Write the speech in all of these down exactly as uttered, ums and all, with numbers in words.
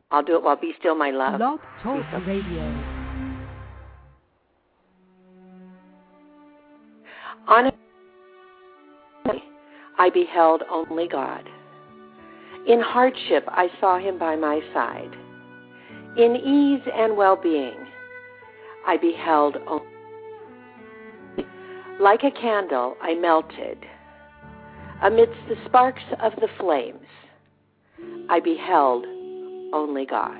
I'll do it while Be Still My Love. Blog Talk Radio. On a day, I beheld only God. In hardship, I saw him by my side. In ease and well-being, I beheld only. Like a candle, I melted. Amidst the sparks of the flames, I beheld only God.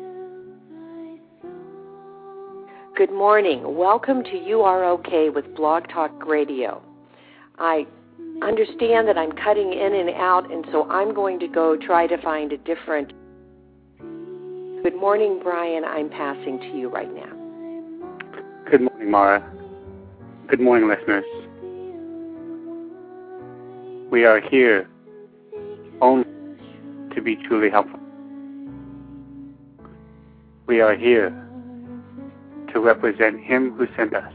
Good morning. Welcome to You Are Okay with Blog Talk Radio. I understand that I'm cutting in and out, and so I'm going to go try to find a different... Good morning, Brian. I'm passing to you right now. Good morning, Mara. Good morning, listeners. We are here only to be truly helpful. We are here to represent him who sent us.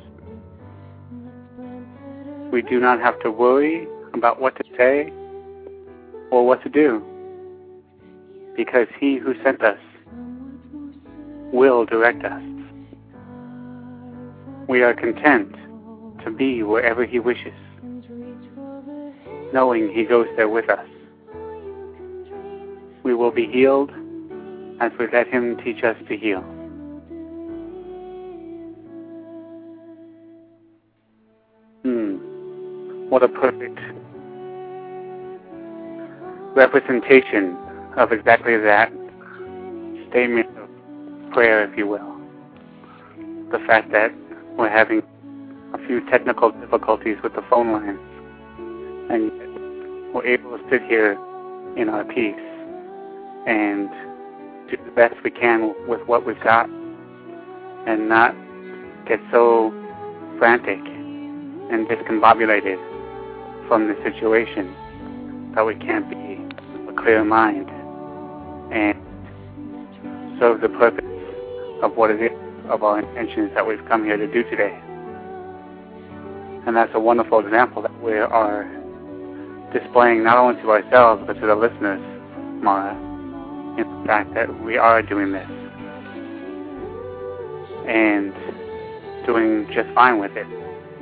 We do not have to worry about what to say or what to do, because he who sent us will direct us. We are content to be wherever he wishes, knowing he goes there with us. We will be healed as we let him teach us to heal. Hmm. What a perfect representation of exactly that statement of prayer, if you will. The fact that we're having a few technical difficulties with the phone lines, and yet we're able to sit here in our peace and do the best we can with what we've got and not get so frantic and discombobulated from the situation that we can't be a clear mind and serve the purpose of what it is of our intentions that we've come here to do today. And that's a wonderful example that we are displaying not only to ourselves but to the listeners, Mara, in the fact that we are doing this and doing just fine with it.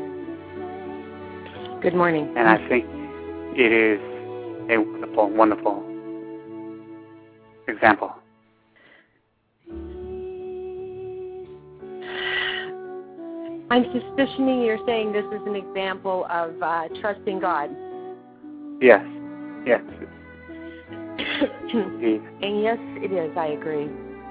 Good morning. And I think it is a wonderful, wonderful example. I'm suspicioning you're saying this is an example of uh, trusting God. Yes, yes. And yes, it is. I agree.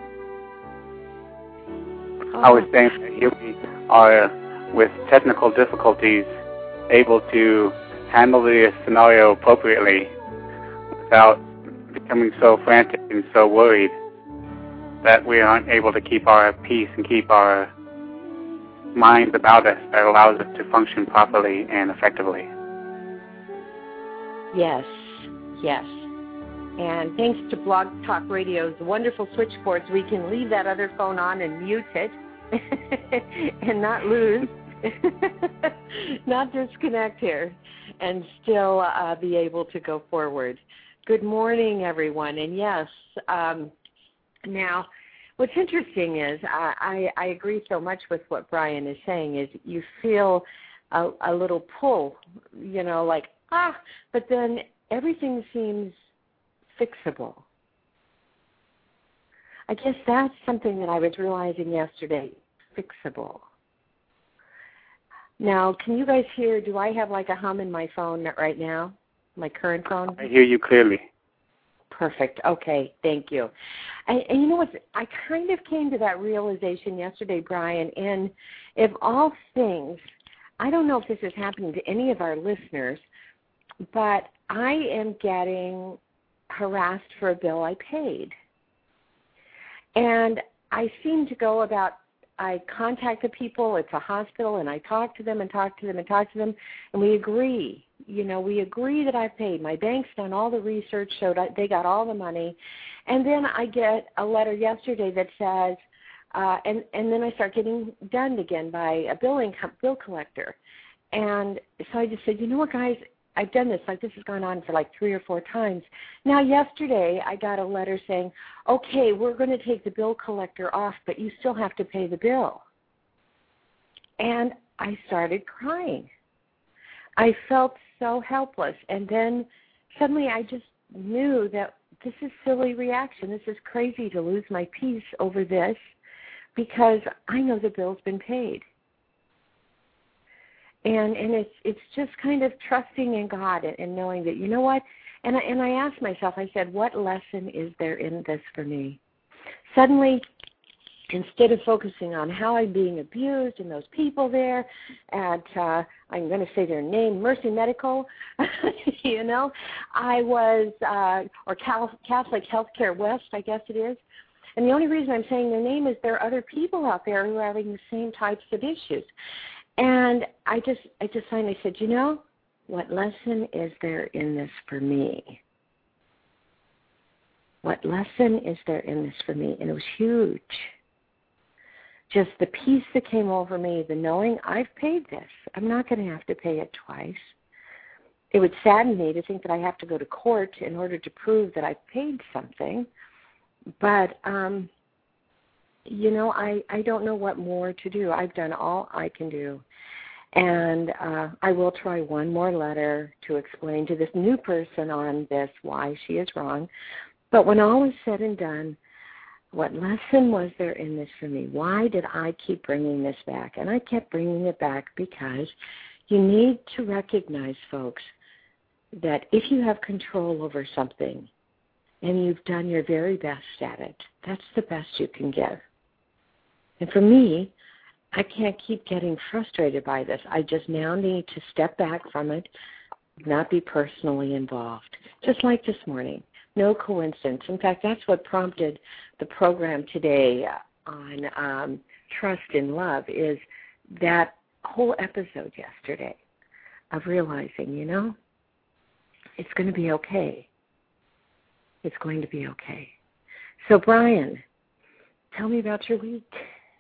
Oh. I was saying that here we are, with technical difficulties, able to handle the scenario appropriately without becoming so frantic and so worried that we aren't able to keep our peace and keep our minds about us that allows us to function properly and effectively. Yes, yes. And thanks to Blog Talk Radio's wonderful switchboards, we can leave that other phone on and mute it and not lose, not disconnect here, and still uh, be able to go forward. Good morning, everyone. And yes, um, now, what's interesting is I, I, I agree so much with what Brian is saying is you feel a, a little pull, you know, like, ah, but then everything seems fixable. I guess that's something that I was realizing yesterday, fixable. Now, can you guys hear, do I have like a hum in my phone right now, my current phone? I hear you clearly. Perfect. Okay, thank you. And, and you know what? I kind of came to that realization yesterday, Brian, and if all things, I don't know if this is happening to any of our listeners, but I am getting harassed for a bill I paid. And I seem to go about, I contact the people, it's a hospital, and I talk to them and talk to them and talk to them, and we agree. You know, we agree that I've paid. My bank's done all the research, showed they got all the money. And then I get a letter yesterday that says, uh, and, and then I start getting done again by a billing bill collector. And so I just said, you know what, guys, I've done this, like this has gone on for like three or four times. Now yesterday I got a letter saying, okay, we're going to take the bill collector off, but you still have to pay the bill. And I started crying. I felt so helpless. And then suddenly I just knew that this is silly reaction. This is crazy to lose my peace over this because I know the bill's been paid. And and it's it's just kind of trusting in God and, and knowing that, you know what? And I, and I asked myself, I said, what lesson is there in this for me? Suddenly, instead of focusing on how I'm being abused and those people there at, uh, I'm going to say their name, Mercy Medical, you know, I was, uh, or Cal- Catholic Healthcare West, I guess it is. And the only reason I'm saying their name is there are other people out there who are having the same types of issues. And I just, I just finally said, you know, what lesson is there in this for me? What lesson is there in this for me? And it was huge. Just the peace that came over me, the knowing I've paid this. I'm not going to have to pay it twice. It would sadden me to think that I have to go to court in order to prove that I've paid something. But, um, you know, I, I don't know what more to do. I've done all I can do. And uh, I will try one more letter to explain to this new person on this why she is wrong. But when all is said and done, what lesson was there in this for me? Why did I keep bringing this back? And I kept bringing it back because you need to recognize, folks, that if you have control over something and you've done your very best at it, that's the best you can give. And for me, I can't keep getting frustrated by this. I just now need to step back from it, not be personally involved. Just like this morning. No coincidence. In fact, that's what prompted the program today on um, trust and love is that whole episode yesterday of realizing, you know, it's going to be okay. It's going to be okay. So, Brian, tell me about your week.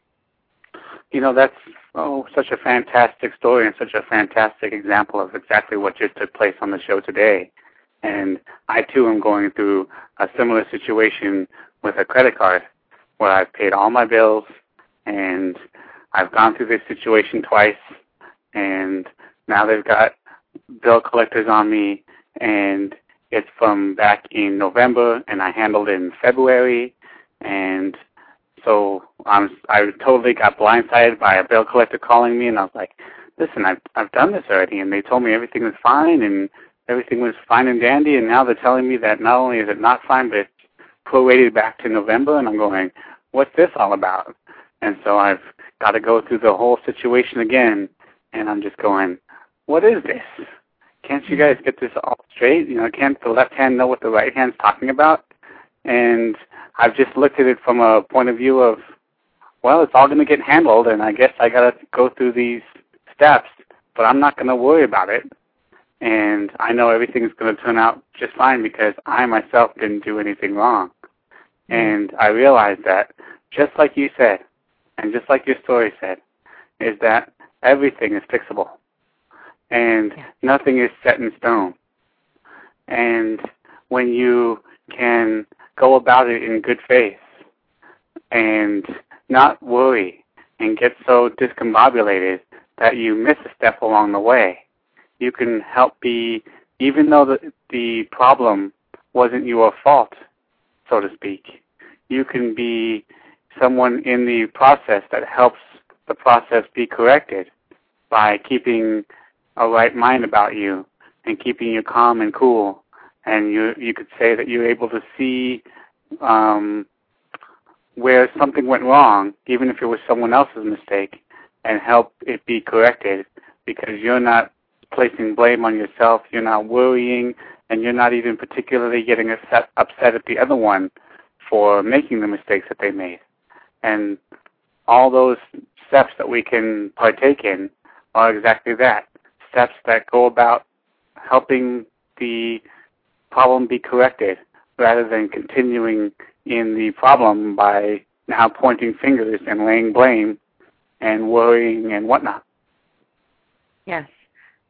You know, that's oh such a fantastic story and such a fantastic example of exactly what just took place on the show today. And I, too, am going through a similar situation with a credit card where I've paid all my bills, and I've gone through this situation twice, and now they've got bill collectors on me, and it's from back in November, and I handled it in February, and so I'm, I totally got blindsided by a bill collector calling me, and I was like, listen, I've, I've done this already, and they told me everything was fine, and everything was fine and dandy, and now they're telling me that not only is it not fine, but it's prorated back to November, and I'm going, what's this all about? And so I've got to go through the whole situation again, and I'm just going, what is this? Can't you guys get this all straight? You know, can't the left hand know what the right hand's talking about? And I've just looked at it from a point of view of, well, it's all going to get handled, and I guess I got to go through these steps, but I'm not going to worry about it. And I know everything's going to turn out just fine because I myself didn't do anything wrong. And I realized that, just like you said, and just like your story said, is that everything is fixable. And yeah. Nothing is set in stone. And when you can go about it in good faith and not worry and get so discombobulated that you miss a step along the way, you can help be, even though the, the problem wasn't your fault, so to speak, you can be someone in the process that helps the process be corrected by keeping a right mind about you and keeping you calm and cool. And you you could say that you're able to see um, where something went wrong, even if it was someone else's mistake, and help it be corrected because you're not placing blame on yourself, you're not worrying, and you're not even particularly getting upset, upset at the other one for making the mistakes that they made. And all those steps that we can partake in are exactly that, steps that go about helping the problem be corrected rather than continuing in the problem by now pointing fingers and laying blame and worrying and whatnot. Yes.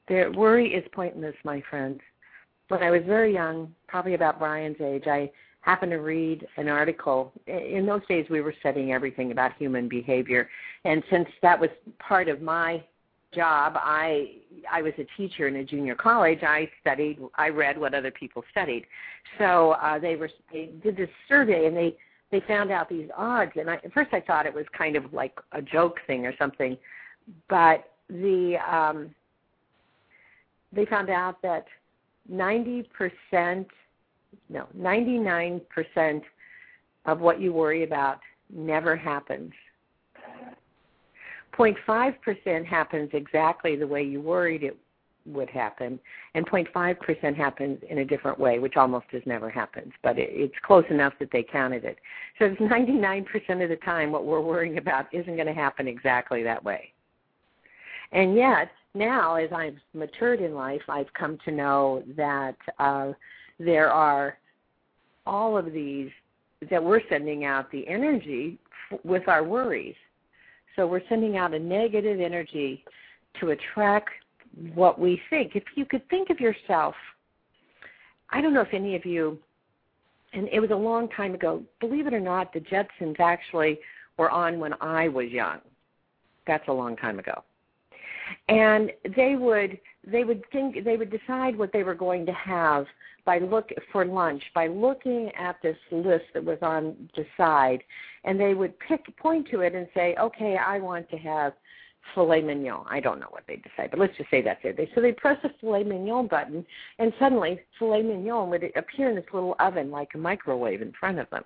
The worry is pointless, my friends. When I was very young, probably about Brian's age, I happened to read an article. In those days, we were studying everything about human behavior. And since that was part of my job, I I was a teacher in a junior college. I studied, I read what other people studied. So uh, they were they did this survey, and they, they found out these odds. And I, at first I thought it was kind of like a joke thing or something. But the um, they found out that ninety percent, no, ninety-nine percent of what you worry about never happens. zero point five percent happens exactly the way you worried it would happen, and zero point five percent happens in a different way, which almost has never happened, but it, it's close enough that they counted it. So it's ninety-nine percent of the time what we're worrying about isn't going to happen exactly that way. And yet, now, as I've matured in life, I've come to know that uh, there are all of these, that we're sending out the energy f- with our worries. So we're sending out a negative energy to attract what we think. If you could think of yourself, I don't know if any of you, and it was a long time ago, believe it or not, the Jetsons actually were on when I was young. That's a long time ago. And they would they would think they would decide what they were going to have by look for lunch by looking at this list that was on the side, and they would pick point to it and say, okay, I want to have filet mignon. I don't know what they decide, but let's just say that's it. They, so they press the filet mignon button, and suddenly filet mignon would appear in this little oven like a microwave in front of them.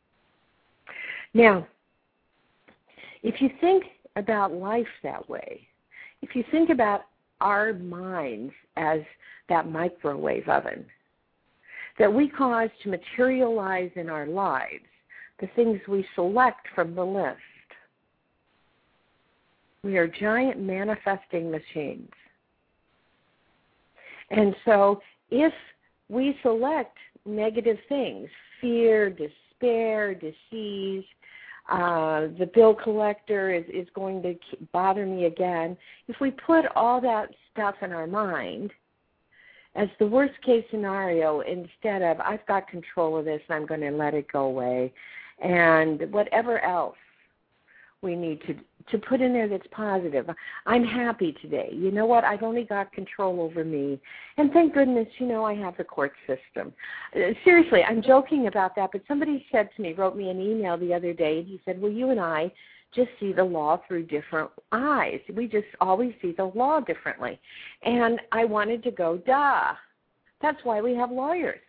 Now, if you think about life that way, if you think about our minds as that microwave oven that we cause to materialize in our lives, the things we select from the list, we are giant manifesting machines. And so if we select negative things, fear, despair, disease, Uh, the bill collector is, is going to bother me again. If we put all that stuff in our mind as the worst case scenario, instead of I've got control of this and I'm going to let it go away, and whatever else we need to to put in there that's positive. I'm happy today. You know what? I've only got control over me. And thank goodness, you know, I have the court system. Uh, seriously, I'm joking about that, but somebody said to me, wrote me an email the other day, and he said, well, you and I just see the law through different eyes. We just always see the law differently. And I wanted to go, duh. That's why we have lawyers.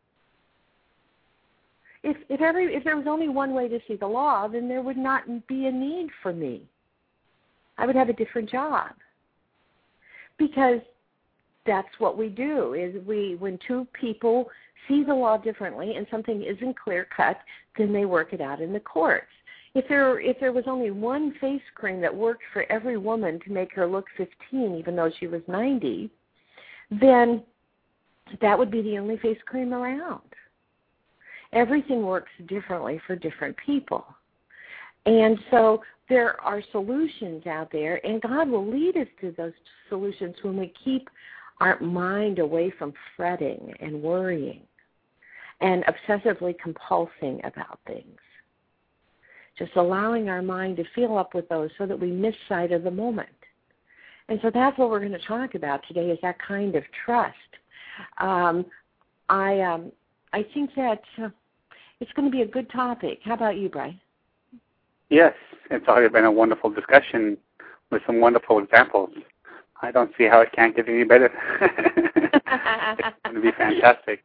If if, every, if there was only one way to see the law, then there would not be a need for me. I would have a different job. Because that's what we do, is we, when two people see the law differently and something isn't clear-cut, then they work it out in the courts. If there if there was only one face cream that worked for every woman to make her look fifteen, even though she was ninety, then that would be the only face cream around. Everything works differently for different people. And so there are solutions out there, and God will lead us to those solutions when we keep our mind away from fretting and worrying and obsessively compulsing about things. Just allowing our mind to fill up with those so that we miss sight of the moment. And so that's what we're going to talk about today, is that kind of trust. Um, I um, I think that uh, it's going to be a good topic. How about you, Brian? Yes, it's already been a wonderful discussion with some wonderful examples. I don't see how it can't get any better. It's going to be fantastic.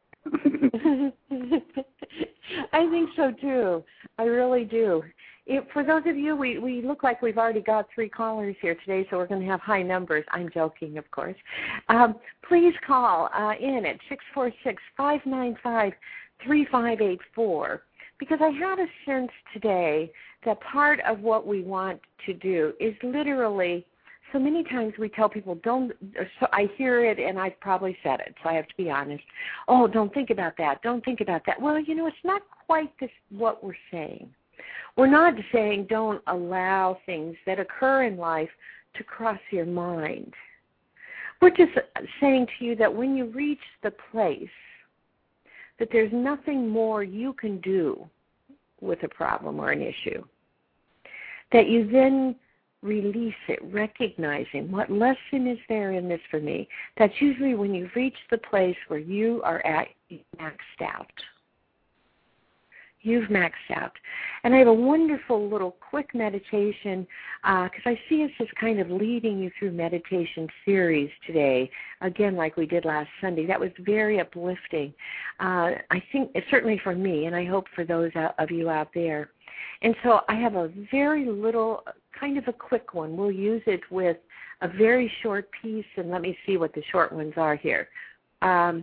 I think so, too. I really do. It, for those of you, we, we look like we've already got three callers here today, so we're going to have high numbers. I'm joking, of course. Um, please call uh, in at six four six, five nine five, three five eight four, because I had a sense today that part of what we want to do is literally, so many times we tell people, don't, so I hear it and I've probably said it, so I have to be honest. Oh, don't think about that. Don't think about that. Well, you know, it's not quite this, what we're saying. We're not saying don't allow things that occur in life to cross your mind. We're just saying to you that when you reach the place that there's nothing more you can do with a problem or an issue, that you then release it, recognizing what lesson is there in this for me. That's usually when you've reached the place where you are at maxed out. You've maxed out. And I have a wonderful little quick meditation because uh, I see us as kind of leading you through meditation series today, again, like we did last Sunday. That was very uplifting. Uh, I think, certainly for me, and I hope for those of you out there. And so I have a very little, kind of a quick one. We'll use it with a very short piece, and let me see what the short ones are here. Um,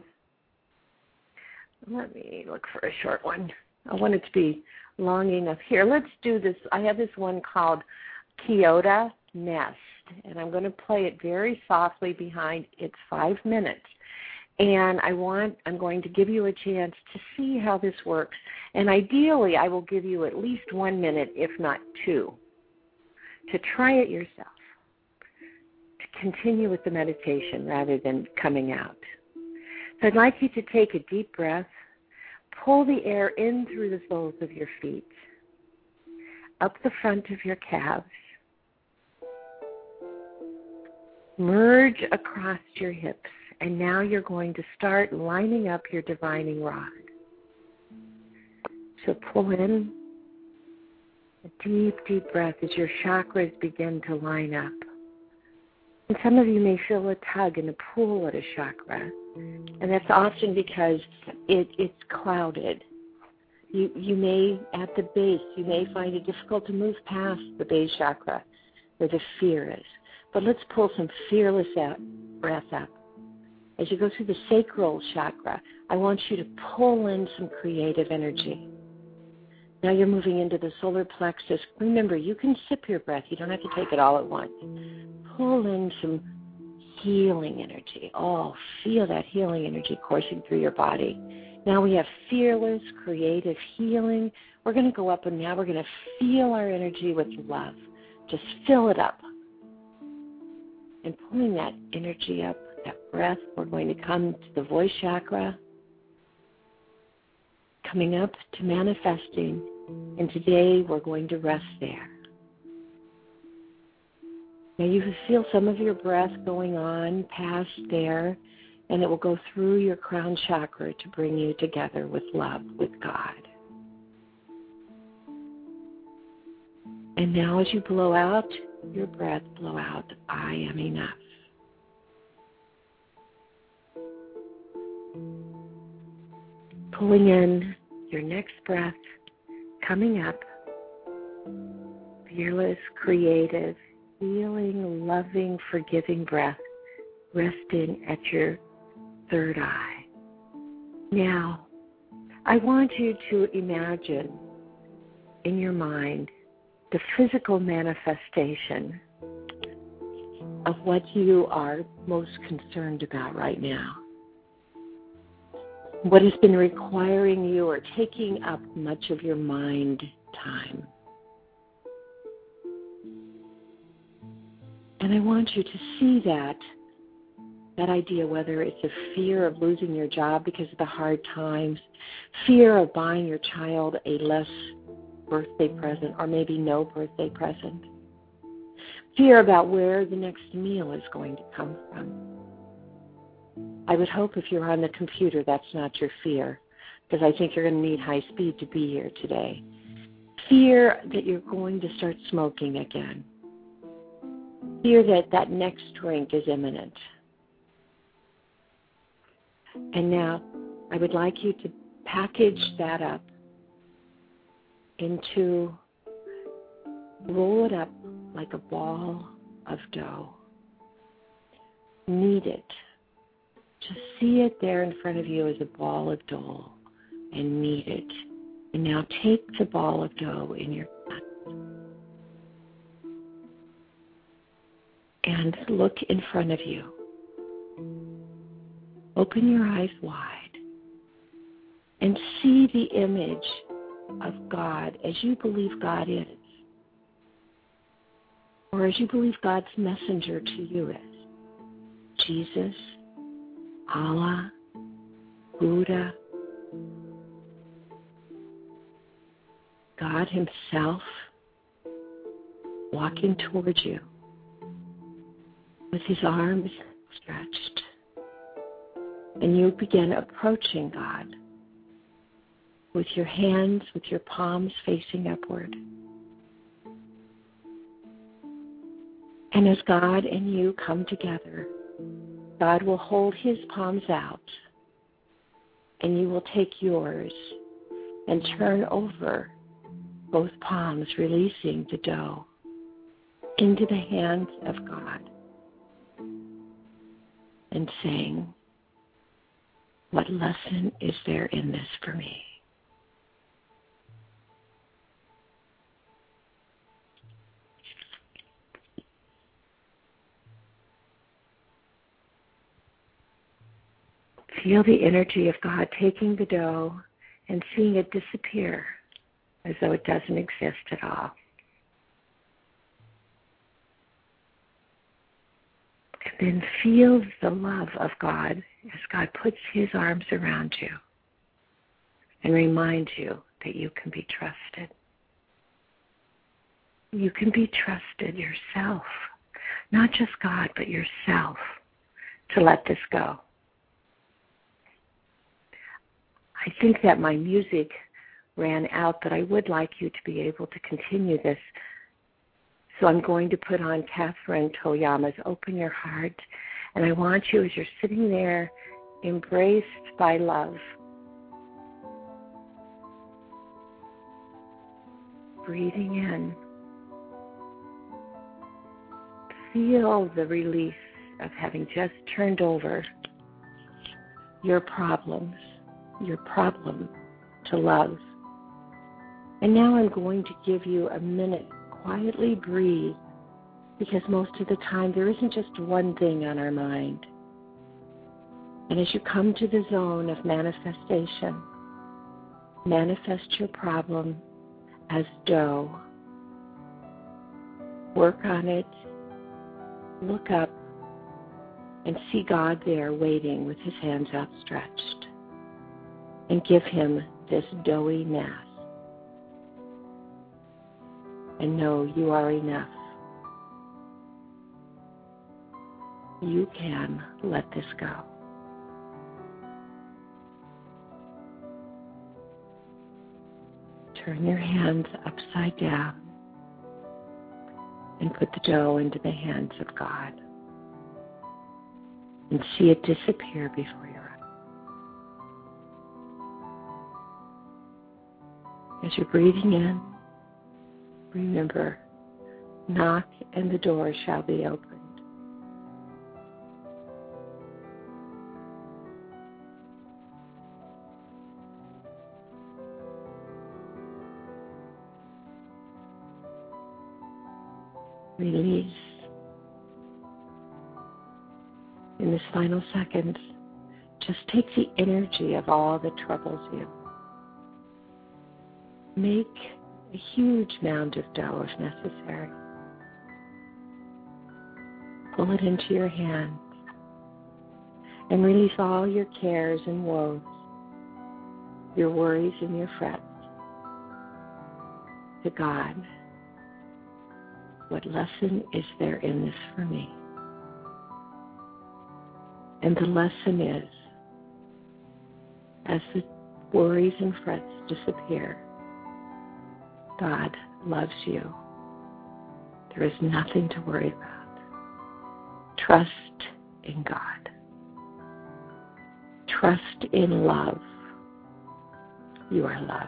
let me look for a short one. I want it to be long enough. Here, let's do this. I have this one called Kyoto Nest, and I'm going to play it very softly behind. It's five minutes. And I want, I'm going to give you a chance to see how this works. And ideally, I will give you at least one minute, if not two, to try it yourself, to continue with the meditation rather than coming out. So I'd like you to take a deep breath, pull the air in through the soles of your feet, up the front of your calves, merge across your hips. And now you're going to start lining up your divining rod. So pull in a deep, deep breath as your chakras begin to line up. And some of you may feel a tug and a pull at a chakra. And that's often because it, it's clouded. You, you may, at the base, you may find it difficult to move past the base chakra where the fear is. But let's pull some fearless out, breath up. As you go through the sacral chakra, I want you to pull in some creative energy. Now you're moving into the solar plexus. Remember, you can sip your breath. You don't have to take it all at once. Pull in some healing energy. Oh, feel that healing energy coursing through your body. Now we have fearless, creative healing. We're going to go up, and now we're going to feel our energy with love. Just fill it up. And pulling that energy up, that breath, we're going to come to the voice chakra, coming up to manifesting, and today we're going to rest there. Now you feel some of your breath going on past there, and it will go through your crown chakra to bring you together with love, with God. And now as you blow out your breath, blow out, I am enough. Pulling in your next breath, coming up, fearless, creative, healing, loving, forgiving breath, resting at your third eye. Now, I want you to imagine in your mind the physical manifestation of what you are most concerned about right now. What has been requiring you or taking up much of your mind time. And I want you to see that, that idea, whether it's a fear of losing your job because of the hard times, fear of buying your child a less birthday present or maybe no birthday present, fear about where the next meal is going to come from. I would hope if you're on the computer that's not your fear, because I think you're going to need high speed to be here today. Fear that you're going to start smoking again. Fear that that next drink is imminent. And now I would like you to package that up into, roll it up like a ball of dough. Knead it. Just see it there in front of you as a ball of dough and knead it. And now take the ball of dough in your hand and look in front of you. Open your eyes wide and see the image of God as you believe God is, or as you believe God's messenger to you is. Jesus, Allah, Buddha, God Himself walking towards you with His arms stretched. And you begin approaching God with your hands, with your palms facing upward. And as God and you come together, God will hold His palms out, and you will take yours and turn over both palms, releasing the dough into the hands of God and saying, what lesson is there in this for me? Feel the energy of God taking the dough and seeing it disappear as though it doesn't exist at all. And then feel the love of God as God puts His arms around you and reminds you that you can be trusted. You can be trusted yourself, not just God, but yourself, to let this go. I think that my music ran out, but I would like you to be able to continue this. So I'm going to put on Catherine Toyama's Open Your Heart, and I want you, as you're sitting there, embraced by love, breathing in, feel the release of having just turned over your problems, your problem to love. And now I'm going to give you a minute. Quietly breathe, because most of the time there isn't just one thing on our mind. And as you come to the zone of manifestation, manifest your problem as dough. Work on it, look up, and see God there waiting with His hands outstretched. And give Him this doughy mass. And know you are enough. You can let this go. Turn your hands upside down and put the dough into the hands of God. And see it disappear before your eyes. As you're breathing in, remember, knock and the door shall be opened. Release. In this final seconds, just take the energy of all that troubles you. Make a huge mound of dough if necessary. Pull it into your hands and release all your cares and woes, your worries and your frets to God. What lesson is there in this for me? And the lesson is, as the worries and frets disappear, God loves you. There is nothing to worry about. Trust in God. Trust in love. You are loved.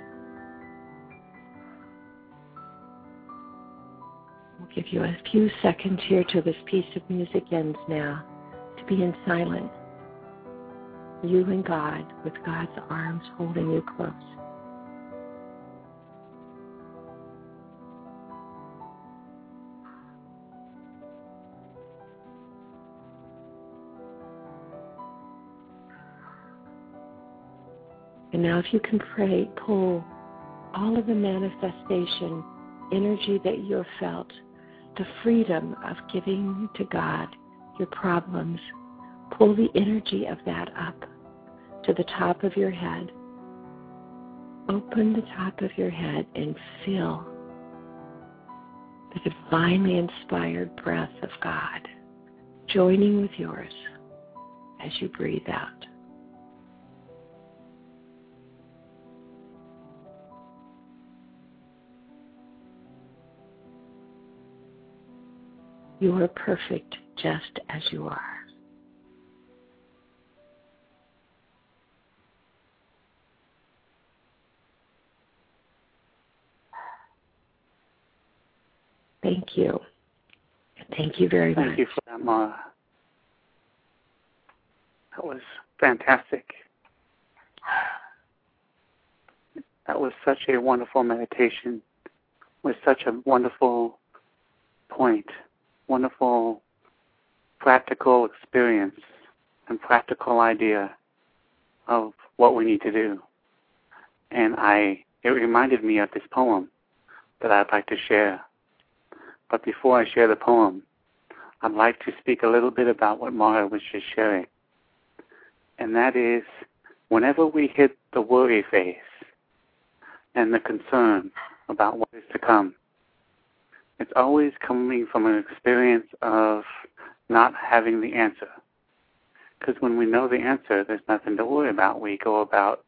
We'll give you a few seconds here till this piece of music ends now, to be in silence. You and God, with God's arms holding you close. And now if you can pray, pull all of the manifestation energy that you have felt, the freedom of giving to God your problems, pull the energy of that up to the top of your head. Open the top of your head and feel the divinely inspired breath of God joining with yours as you breathe out. You are perfect just as you are. Thank you. Thank you very Thank much. Thank you for that, Mara. That was fantastic. That was such a wonderful meditation with such a wonderful point, wonderful practical experience and practical idea of what we need to do. And I, it reminded me of this poem that I'd like to share. But before I share the poem, I'd like to speak a little bit about what Mara was just sharing. And that is, whenever we hit the worry phase and the concern about what is to come, it's always coming from an experience of not having the answer. Because when we know the answer, there's nothing to worry about. We go about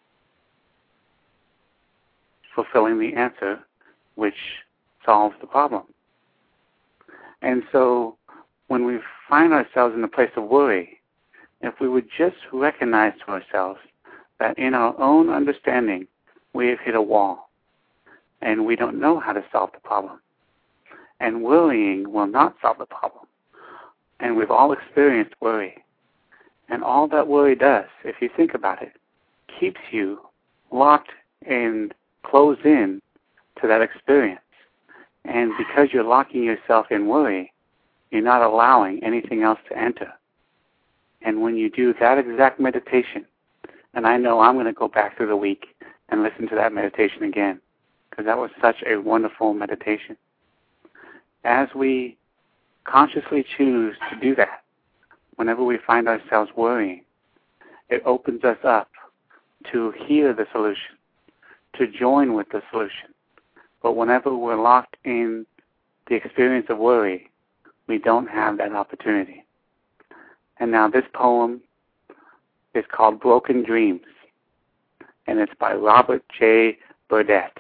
fulfilling the answer, which solves the problem. And so when we find ourselves in a place of worry, if we would just recognize to ourselves that in our own understanding, we have hit a wall and we don't know how to solve the problem. And worrying will not solve the problem. And we've all experienced worry. And all that worry does, if you think about it, keeps you locked and closed in to that experience. And because you're locking yourself in worry, you're not allowing anything else to enter. And when you do that exact meditation, and I know I'm going to go back through the week and listen to that meditation again, because that was such a wonderful meditation. As we consciously choose to do that, whenever we find ourselves worrying, it opens us up to hear the solution, to join with the solution. But whenever we're locked in the experience of worry, we don't have that opportunity. And now this poem is called Broken Dreams, and it's by Robert J. Burdett.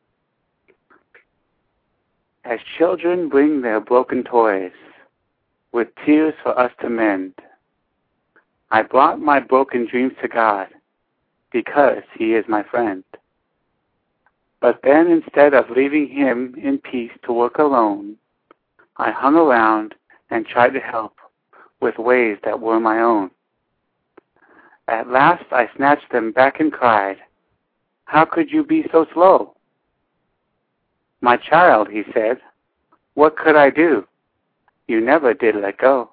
As children bring their broken toys with tears for us to mend, I brought my broken dreams to God because He is my friend. But then instead of leaving Him in peace to work alone, I hung around and tried to help with ways that were my own. At last I snatched them back and cried, "How could you be so slow?" "My child," He said, "what could I do? You never did let go."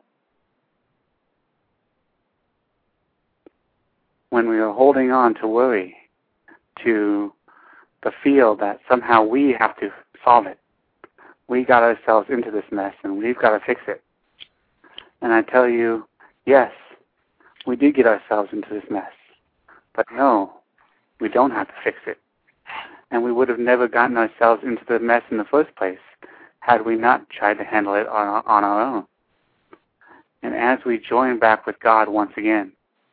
When we are holding on to worry, to the feel that somehow we have to solve it, we got ourselves into this mess and we've got to fix it. And I tell you, yes, we did get ourselves into this mess. But no, we don't have to fix it. And we would have never gotten ourselves into the mess in the first place had we not tried to handle it on our, on our own. And as we join back with God once again,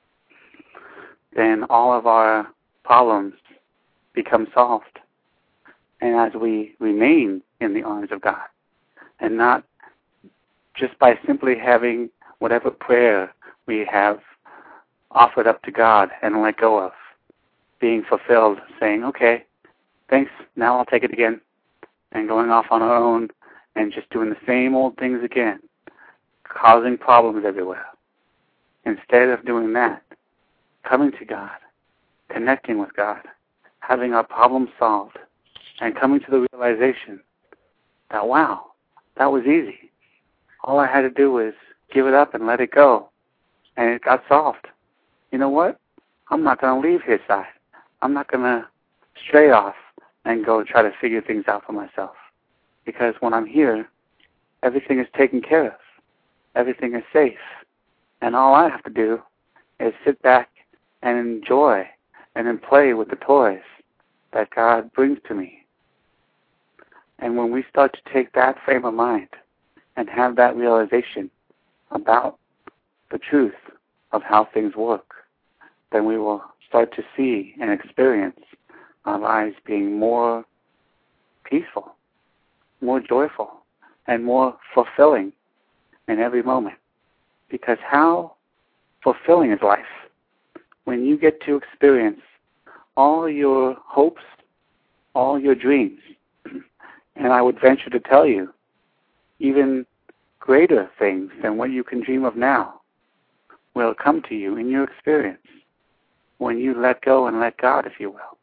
then all of our problems become solved. And as we remain in the arms of God, and not just by simply having whatever prayer we have offered up to God and let go of, being fulfilled, saying, okay, thanks, now I'll take it again, and going off on our own and just doing the same old things again, causing problems everywhere. Instead of doing that, coming to God, connecting with God, having our problems solved, and coming to the realization that, wow, that was easy. All I had to do was give it up and let it go, and it got solved. You know what? I'm not going to leave His side. I'm not going to stray off and go try to figure things out for myself. Because when I'm here, everything is taken care of. everything is safe. And all I have to do is sit back and enjoy and then play with the toys that God brings to me. And when we start to take that frame of mind and have that realization about the truth of how things work, then we will start to see and experience our lives being more peaceful, more joyful, and more fulfilling in every moment. Because how fulfilling is life when you get to experience all your hopes, all your dreams, and I would venture to tell you, even greater things than what you can dream of now will come to you in your experience when you let go and let God, if you will.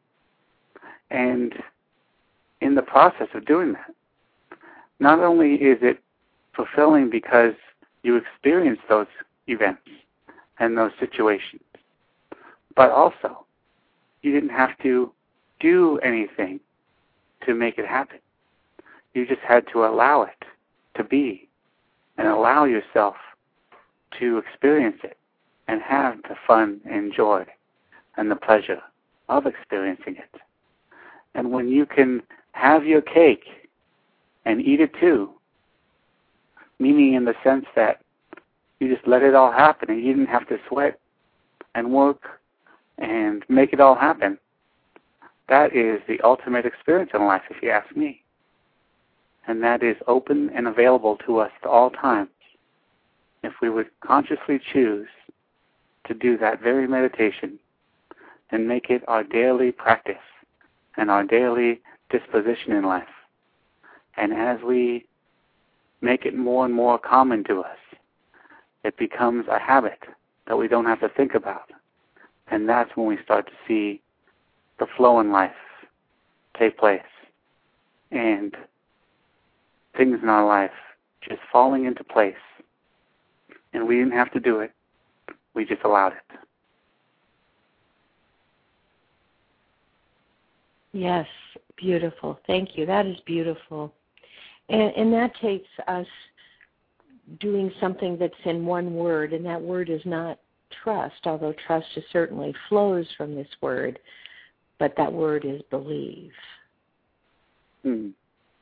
And in the process of doing that, not only is it fulfilling because you experience those events and those situations, but also you didn't have to do anything to make it happen. You just had to allow it to be and allow yourself to experience it and have the fun and joy and the pleasure of experiencing it. And when you can have your cake and eat it too, meaning in the sense that you just let it all happen and you didn't have to sweat and work and make it all happen, that is the ultimate experience in life, if you ask me. And that is open and available to us at all times if we would consciously choose to do that very meditation and make it our daily practice and our daily disposition in life. And as we make it more and more common to us, it becomes a habit that we don't have to think about. And that's when we start to see the flow in life take place and things in our life just falling into place. And we didn't have to do it. We just allowed it. Yes, beautiful. Thank you. That is beautiful. And, and that takes us doing something that's in one word, and that word is not trust, although trust is certainly flows from this word, but that word is believe. Hmm.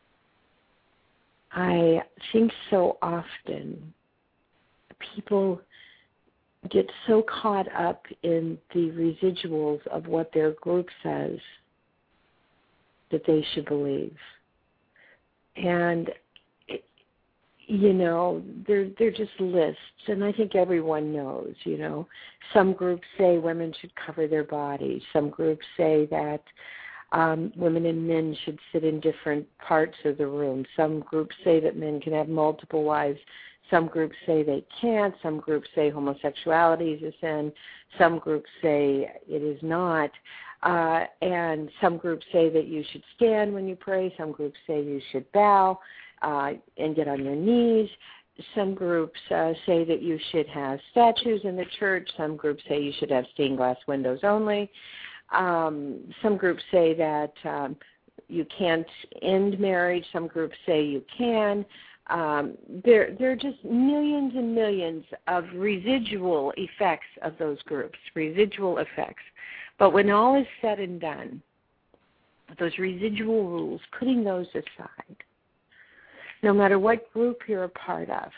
I think so often people get so caught up in the residuals of what their group says that they should believe. And, you know, they're, they're just lists, and I think everyone knows, you know. Some groups say women should cover their bodies. Some groups say that um, women and men should sit in different parts of the room. Some groups say that men can have multiple wives. Some groups say they can't. Some groups say homosexuality is a sin. Some groups say it is not. Uh, and some groups say that you should stand when you pray. Some groups say you should bow uh, and get on your knees. Some groups uh, say that you should have statues in the church. Some groups say you should have stained glass windows only. Um, some groups say that um, you can't end marriage. Some groups say you can. Um, there, there are just millions and millions of residual effects of those groups, residual effects. But when all is said and done, those residual rules, putting those aside, no matter what group you're a part of,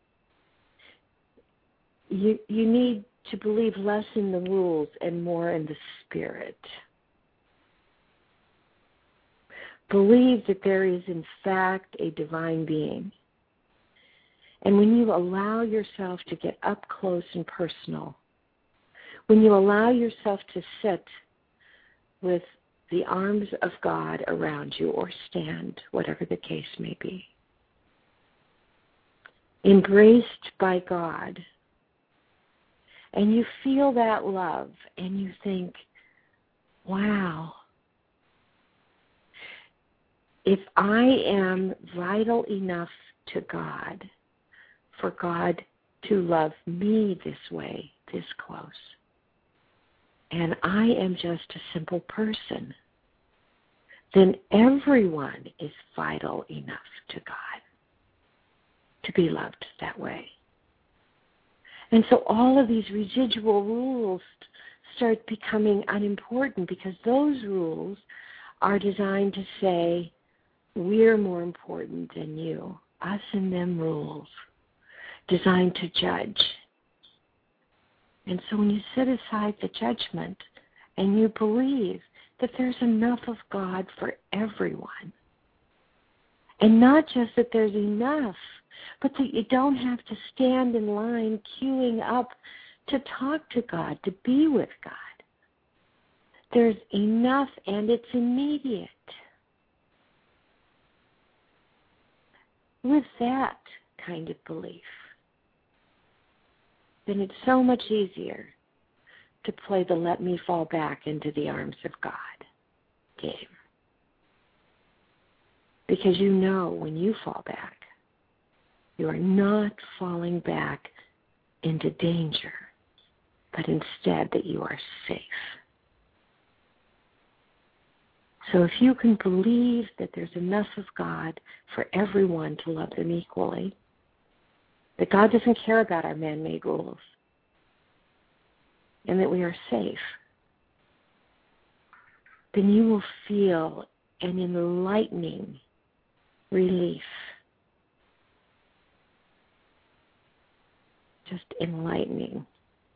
you, you need to believe less in the rules and more in the spirit. Believe that there is, in fact, a divine being. And when you allow yourself to get up close and personal, when you allow yourself to sit with the arms of God around you or stand, whatever the case may be, embraced by God, and you feel that love and you think, wow, if I am vital enough to God for God to love me this way, this close, and I am just a simple person, then everyone is vital enough to God to be loved that way. And so all of these residual rules start becoming unimportant because those rules are designed to say, we're more important than you. Us and them rules. Designed to judge. And so when you set aside the judgment and you believe that there's enough of God for everyone, and not just that there's enough, but that you don't have to stand in line queuing up to talk to God, to be with God. There's enough and it's immediate. With that kind of belief, then it's so much easier to play the let me fall back into the arms of God game. Because you know when you fall back, you are not falling back into danger, but instead that you are safe. So if you can believe that there's enough of God for everyone to love them equally, that God doesn't care about our man-made rules, and that we are safe, then you will feel an enlightening relief. Just enlightening.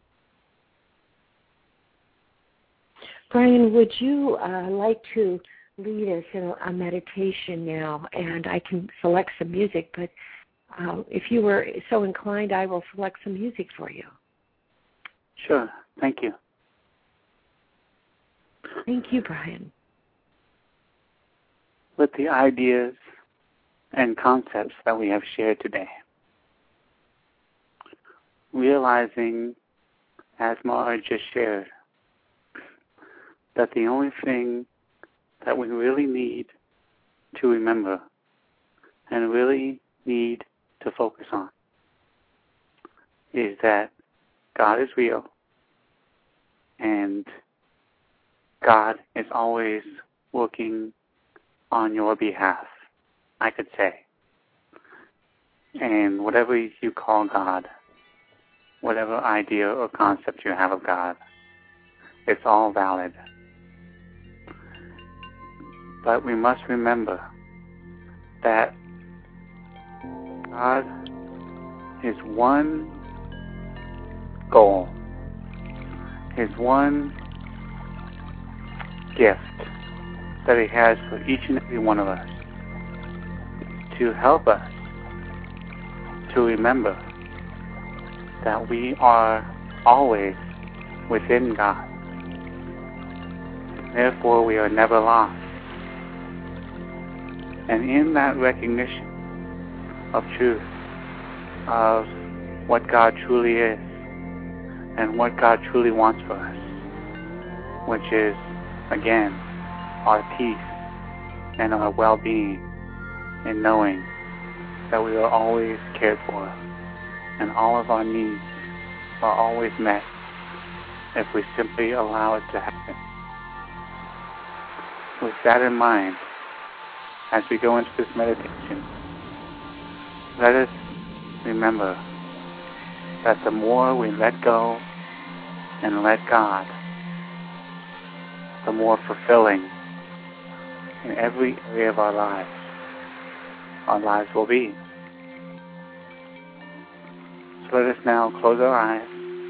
Brian, would you uh, like to lead us in a meditation now? And I can select some music, but uh, if you were so inclined, I will select some music for you. Sure. Thank you. Thank you, Brian. With the ideas and concepts that we have shared today, realizing, as Mara just shared, that the only thing that we really need to remember and really need to focus on is that God is real and God is always working on your behalf, I could say. And whatever you call God, whatever idea or concept you have of God, it's all valid. But we must remember that God is one goal, His one gift that He has for each and every one of us, to help us to remember that we are always within God. Therefore, we are never lost. And in that recognition of truth, of what God truly is, and what God truly wants for us, which is, again, our peace and our well-being in knowing that we are always cared for and all of our needs are always met if we simply allow it to happen. With that in mind, as we go into this meditation, let us remember that the more we let go and let God, the more fulfilling in every area of our lives our lives will be. So let us now close our eyes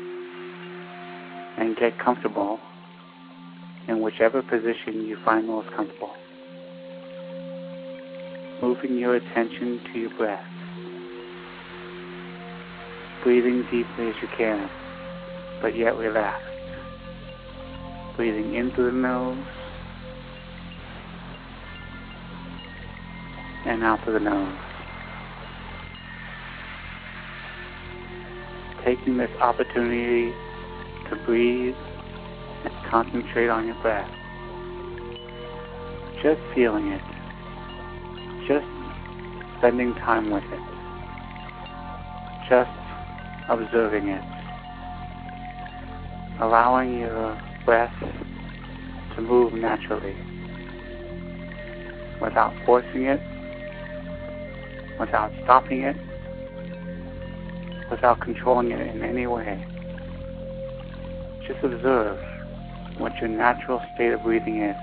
and get comfortable in whichever position you find most comfortable. Moving your attention to your breath. Breathing deeply as you can, but yet relaxed. Breathing in through the nose and out through the nose. Taking this opportunity to breathe and concentrate on your breath. Just feeling it. Just spending time with it. Just observing it. Allowing your breath to move naturally without forcing it, without stopping it, without controlling it in any way. Just observe what your natural state of breathing is.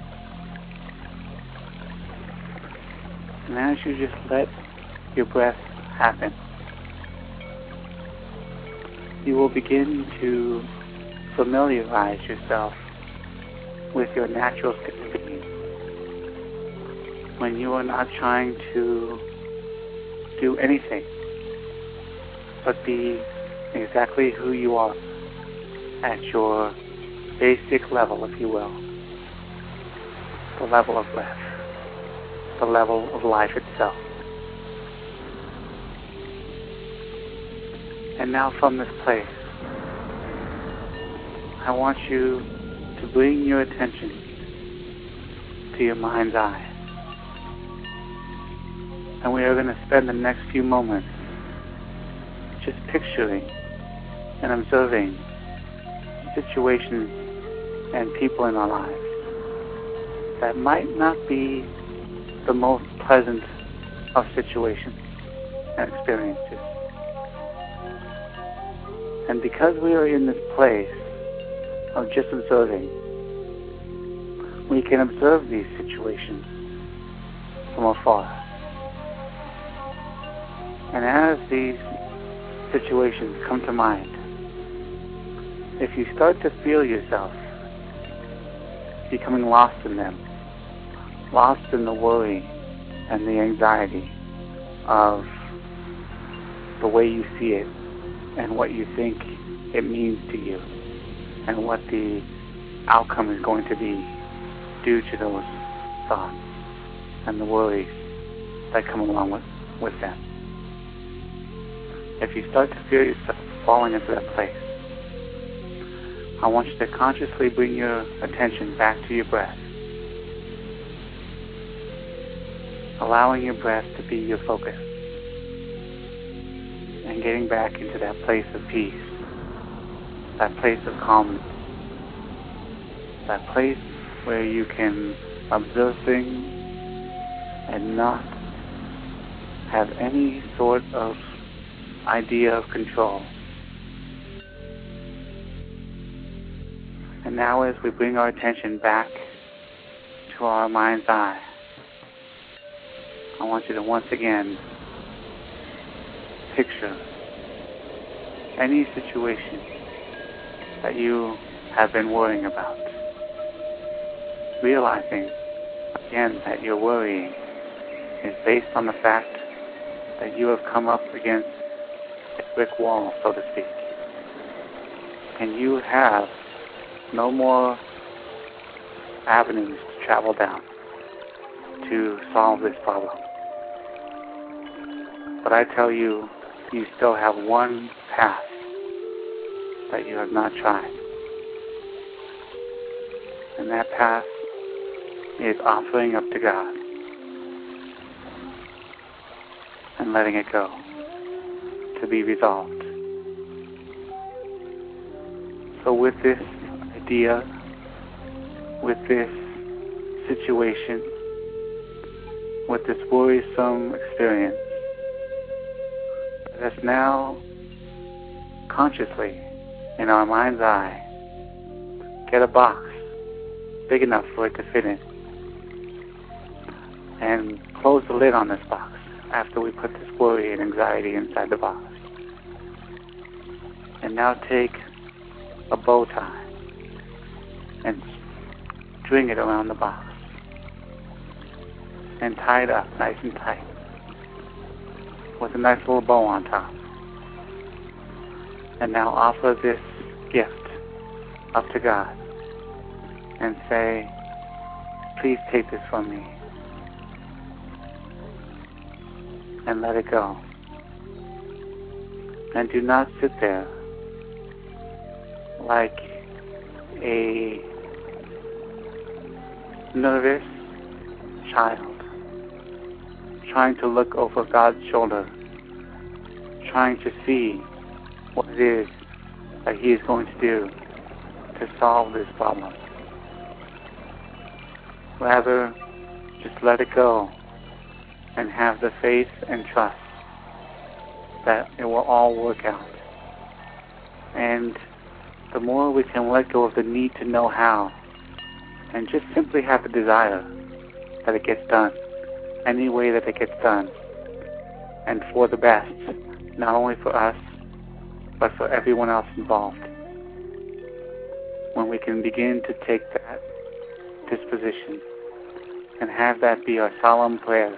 And as you just let your breath happen, you will begin to familiarize yourself with your natural state of being. When you are not trying to do anything but be exactly who you are at your basic level, if you will, the level of breath, the level of life itself. And now from this place, I want you to bring your attention to your mind's eye. And we are going to spend the next few moments just picturing and observing situations and people in our lives that might not be the most pleasant of situations and experiences. And because we are in this place of just observing, we can observe these situations from afar. And as these situations come to mind, if you start to feel yourself becoming lost in them, lost in the worry and the anxiety of the way you see it and what you think it means to you and what the outcome is going to be due to those thoughts and the worries that come along with, with them. If you start to feel yourself falling into that place, I want you to consciously bring your attention back to your breath, allowing your breath to be your focus, and getting back into that place of peace, that place of calmness, that place where you can observe things and not have any sort of idea of control. And now as we bring our attention back to our mind's eye, I want you to once again picture any situation that you have been worrying about, realizing again that your worrying is based on the fact that you have come up against a brick wall, so to speak, and you have no more avenues to travel down to solve this problem. But I tell you, you still have one path that you have not tried. And that path is offering up to God and letting it go to be resolved. So with this idea, with this situation, with this worrisome experience, let us now consciously, in our mind's eye, get a box big enough for it to fit in and close the lid on this box after we put this worry and anxiety inside the box. And now take a bow tie and string it around the box and tie it up nice and tight with a nice little bow on top. And now offer this gift up to God and say, please take this from me and let it go. And do not sit there like a nervous child trying to look over God's shoulder, trying to see what it is that He is going to do to solve this problem. Rather, just let it go and have the faith and trust that it will all work out. And the more we can let go of the need to know how, and just simply have the desire that it gets done, any way that it gets done, and for the best, not only for us, but for everyone else involved. When we can begin to take that disposition and have that be our solemn prayer,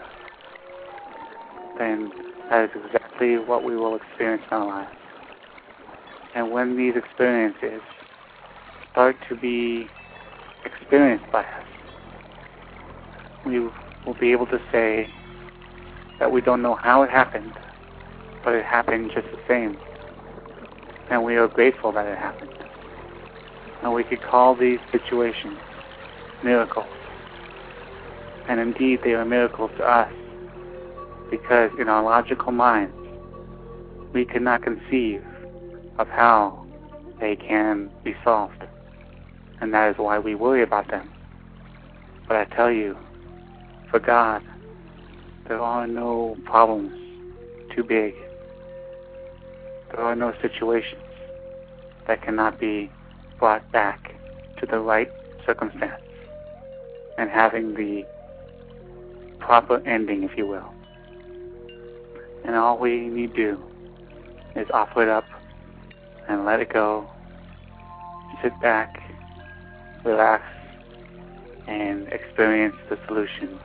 then that is exactly what we will experience in our lives. And when these experiences start to be experienced by us, we will be able to say that we don't know how it happened, but it happened just the same. And we are grateful that it happened. And we could call these situations miracles. And indeed, they are miracles to us, because in our logical minds, we cannot conceive of how they can be solved. And that is why we worry about them. But I tell you, for God, there are no problems too big. There are no situations that cannot be brought back to the right circumstance and having the proper ending, if you will. And all we need to do is offer it up and let it go, sit back, relax, and experience the solution.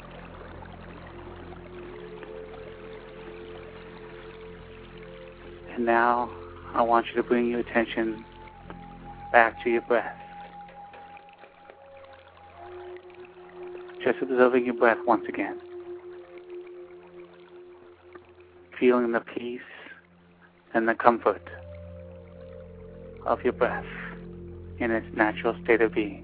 And now I want you to bring your attention back to your breath. Just observing your breath once again. Feeling the peace and the comfort of your breath in its natural state of being.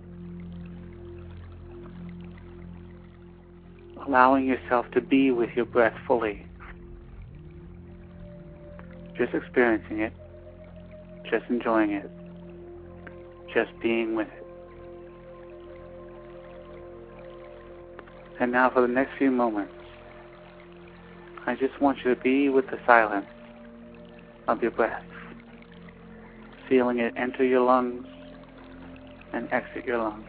Allowing yourself to be with your breath fully. Just experiencing it, just enjoying it, just being with it. And now for the next few moments, I just want you to be with the silence of your breath, feeling it enter your lungs and exit your lungs.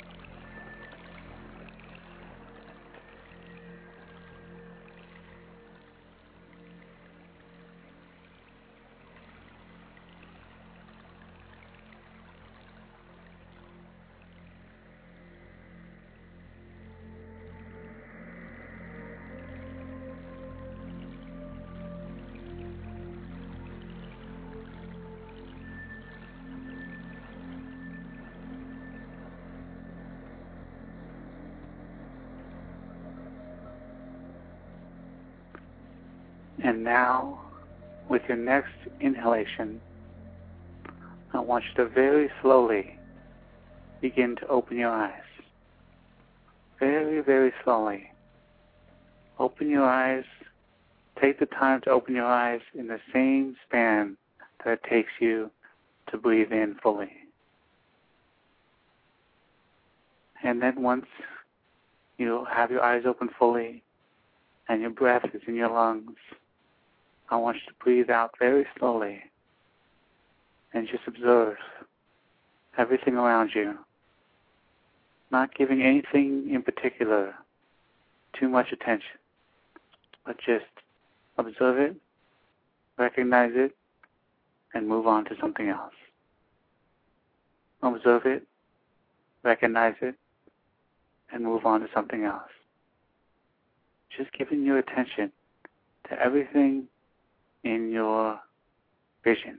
And now, with your next inhalation, I want you to very slowly begin to open your eyes. Very, very slowly. Open your eyes. Take the time to open your eyes in the same span that it takes you to breathe in fully. And then once you have your eyes open fully and your breath is in your lungs, I want you to breathe out very slowly and just observe everything around you, not giving anything in particular too much attention, but just observe it, recognize it, and move on to something else. Observe it, recognize it, and move on to something else. Just giving your attention to everything in your vision.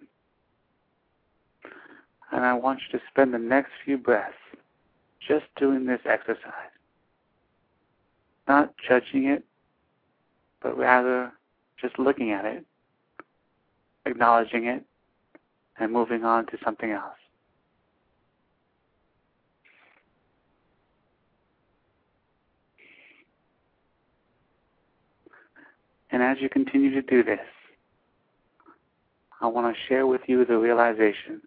And I want you to spend the next few breaths just doing this exercise. Not judging it, but rather just looking at it, acknowledging it, and moving on to something else. And as you continue to do this, I want to share with you the realization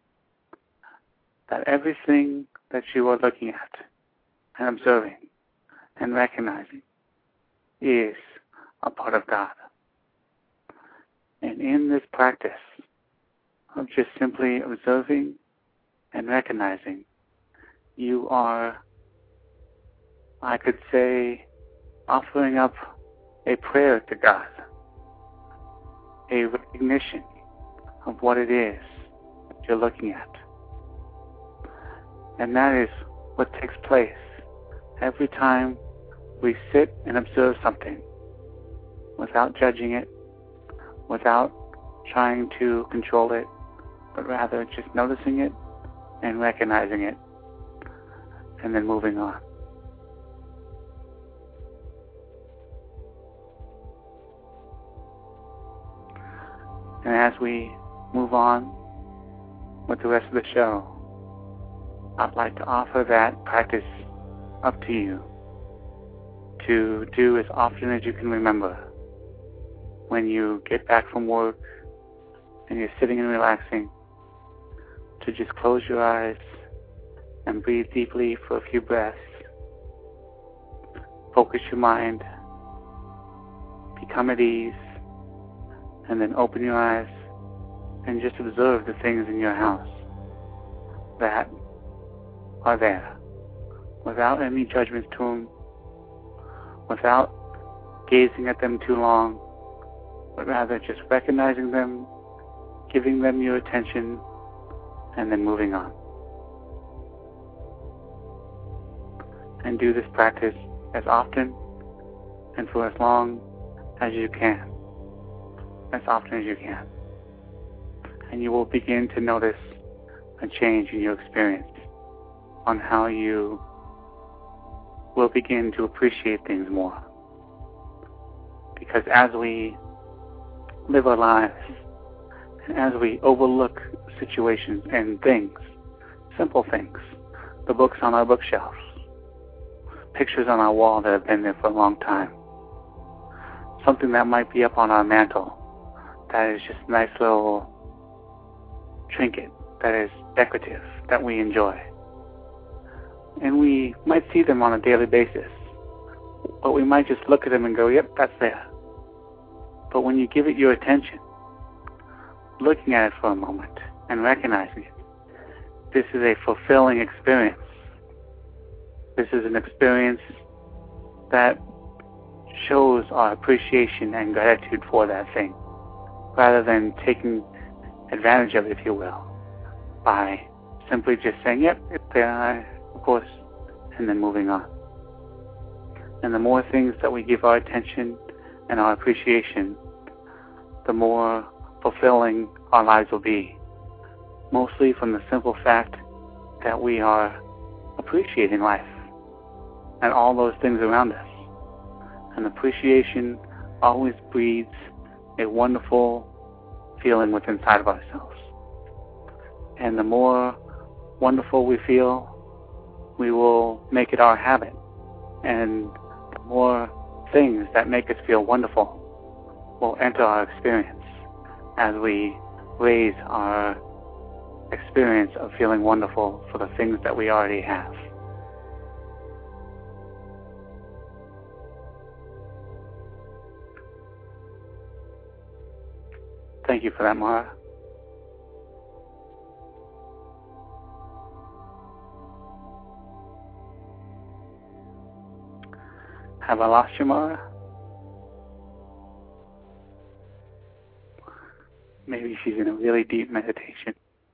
that everything that you are looking at and observing and recognizing is a part of God. And in this practice of just simply observing and recognizing, you are, I could say, offering up a prayer to God, a recognition of what it is that you're looking at. And that is what takes place every time we sit and observe something without judging it, without trying to control it, but rather just noticing it and recognizing it, and then moving on. And as we move on with the rest of the show, I'd like to offer that practice up to you to do as often as you can remember. When you get back from work and you're sitting and relaxing, to just close your eyes and breathe deeply for a few breaths. Focus your mind, become at ease, and then open your eyes and just observe the things in your house that are there, without any judgments to them, without gazing at them too long, but rather just recognizing them, giving them your attention, and then moving on. And do this practice as often and for as long as you can. As often as you can. And you will begin to notice a change in your experience on how you will begin to appreciate things more. Because as we live our lives, and as we overlook situations and things, simple things, the books on our bookshelves, pictures on our wall that have been there for a long time, something that might be up on our mantle that is just a nice little trinket that is decorative, that we enjoy. And we might see them on a daily basis, but we might just look at them and go, yep, that's there. But when you give it your attention, looking at it for a moment and recognizing it, this is a fulfilling experience. This is an experience that shows our appreciation and gratitude for that thing, rather than taking advantage of it, if you will, by simply just saying, yep, it's there, of course, and then moving on. And the more things that we give our attention and our appreciation, the more fulfilling our lives will be, mostly from the simple fact that we are appreciating life and all those things around us. And appreciation always breeds a wonderful feeling within inside of ourselves. And the more wonderful we feel, we will make it our habit. And the more things that make us feel wonderful will enter our experience as we raise our experience of feeling wonderful for the things that we already have. Thank you for that, Mara. Have I lost you, Mara? Maybe she's in a really deep meditation.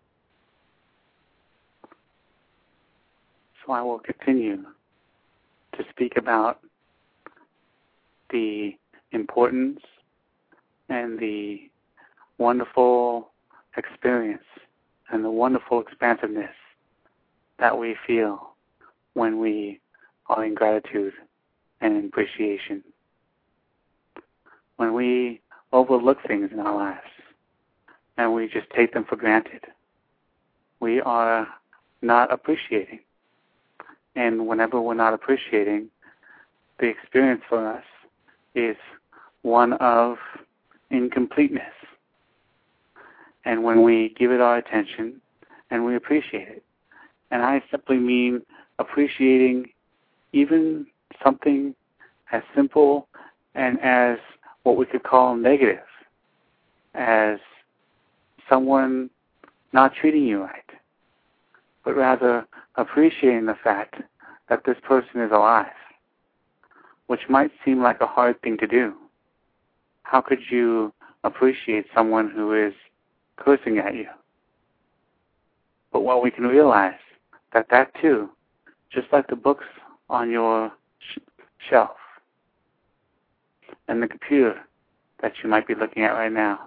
So I will continue to speak about the importance and the wonderful experience and the wonderful expansiveness that we feel when we are in gratitude and in appreciation. When we overlook things in our lives and we just take them for granted, we are not appreciating. And whenever we're not appreciating, the experience for us is one of incompleteness. And when we give it our attention and we appreciate it, and I simply mean appreciating even something as simple and as what we could call negative, as someone not treating you right, but rather appreciating the fact that this person is alive, which might seem like a hard thing to do. How could you appreciate someone who is cursing at you? But what we can realize that that too, just like the books on your sh- shelf and the computer that you might be looking at right now,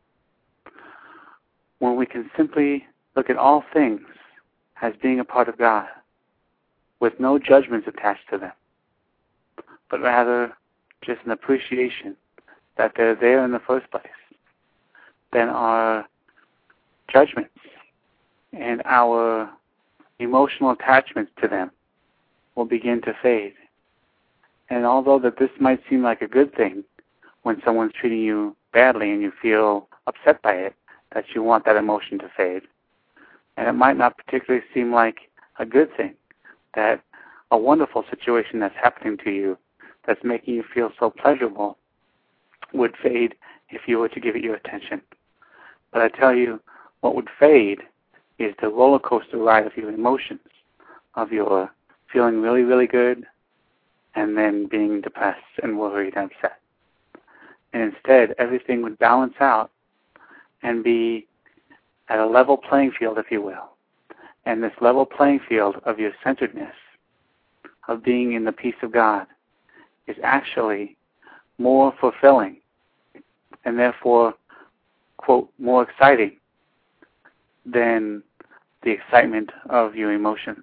when we can simply look at all things as being a part of God with no judgments attached to them, but rather just an appreciation that they're there in the first place, then our judgments and our emotional attachments to them will begin to fade. And although that this might seem like a good thing when someone's treating you badly and you feel upset by it, that you want that emotion to fade, and it might not particularly seem like a good thing that a wonderful situation that's happening to you that's making you feel so pleasurable would fade if you were to give it your attention. But I tell you, what would fade is the roller coaster ride of your emotions, of your feeling really, really good, and then being depressed and worried and upset. And instead, everything would balance out and be at a level playing field, if you will. And this level playing field of your centeredness, of being in the peace of God, is actually more fulfilling and therefore, quote, more exciting than the excitement of your emotions.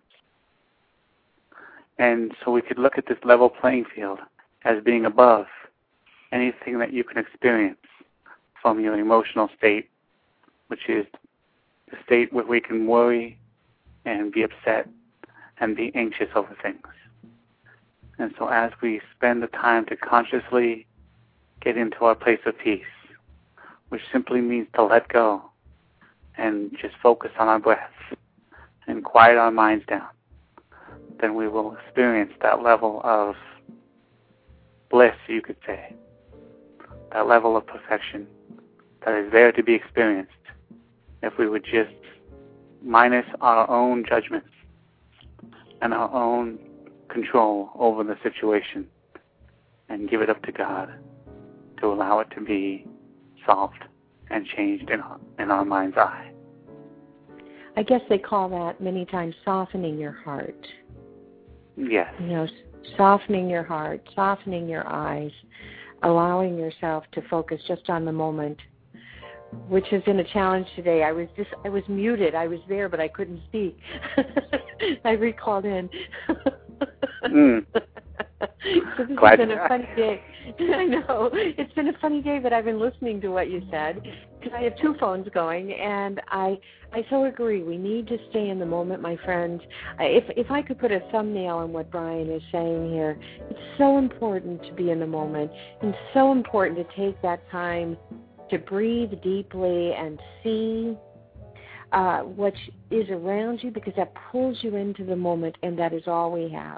And so we could look at this level playing field as being above anything that you can experience from your emotional state, which is the state where we can worry and be upset and be anxious over things. And so as we spend the time to consciously get into our place of peace, which simply means to let go and just focus on our breath and quiet our minds down, then we will experience that level of bliss, you could say, that level of perfection that is there to be experienced if we would just minus our own judgments and our own control over the situation and give it up to God to allow it to be solved and changed in our, in our mind's eye. I guess they call that many times softening your heart. Yes. You know, softening your heart, softening your eyes, allowing yourself to focus just on the moment, which has been a challenge today. I was just, I was muted. I was there, but I couldn't speak. I recalled in. Mm. So this Glad has been a funny day. I know. It's been a funny day that I've been listening to what you said, because I have two phones going, and I I so agree. We need to stay in the moment, my friends. If if I could put a thumbnail on what Brian is saying here, it's so important to be in the moment, and so important to take that time to breathe deeply and see uh, what is around you, because that pulls you into the moment, and that is all we have.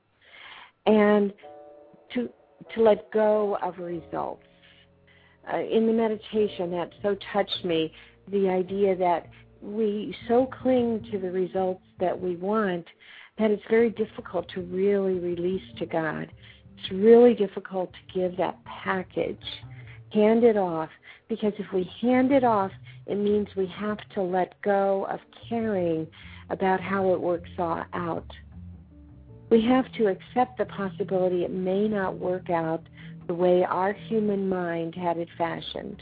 And to to let go of results. Uh, in the meditation, that so touched me, the idea that we so cling to the results that we want that it's very difficult to really release to God. It's really difficult to give that package, hand it off, because if we hand it off, it means we have to let go of caring about how it works out. We have to accept the possibility it may not work out the way our human mind had it fashioned.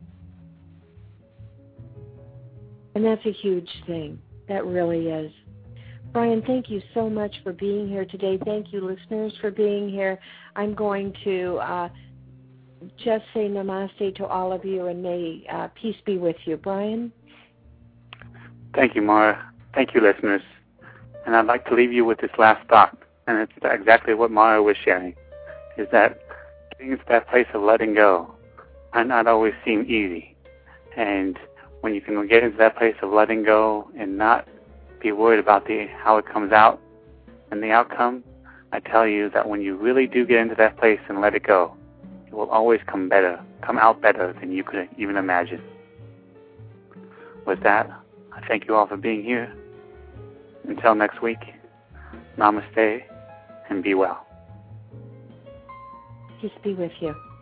And that's a huge thing. That really is. Brian, thank you so much for being here today. Thank you, listeners, for being here. I'm going to uh, just say namaste to all of you, and may uh, peace be with you. Brian? Thank you, Mara. Thank you, listeners. And I'd like to leave you with this last thought, and it's exactly what Mara was sharing, is that getting to that place of letting go might not always seem easy. And when you can get into that place of letting go and not be worried about the how it comes out and the outcome, I tell you that when you really do get into that place and let it go, it will always come better, come out better than you could even imagine. With that, I thank you all for being here. Until next week, namaste and be well. Peace be with you.